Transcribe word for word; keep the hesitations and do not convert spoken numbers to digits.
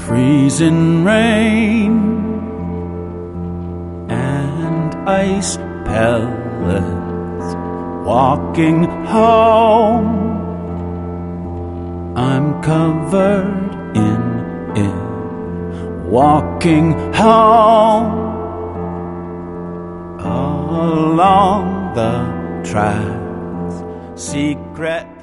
freezing rain and ice pellets, walking home. I'm covered in it, walking home along the tracks, secret